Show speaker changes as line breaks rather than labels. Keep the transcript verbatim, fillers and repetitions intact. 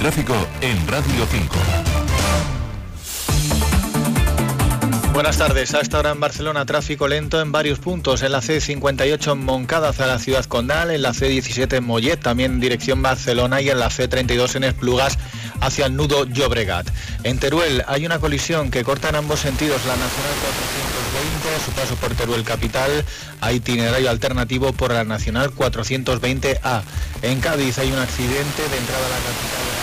tráfico en Radio cinco.
Buenas tardes. A esta hora en Barcelona, tráfico lento en varios puntos. En la C cincuenta y ocho en Montcada hacia la ciudad condal, en la C diecisiete en Mollet, también en dirección Barcelona, y en la C treinta y dos en Esplugas hacia el nudo Llobregat. En Teruel hay una colisión que corta en ambos sentidos la Nacional cuatrocientos veinte, a su paso por Teruel capital. Hay itinerario alternativo por la Nacional cuatrocientos veinte A. En Cádiz hay un accidente de entrada a la capital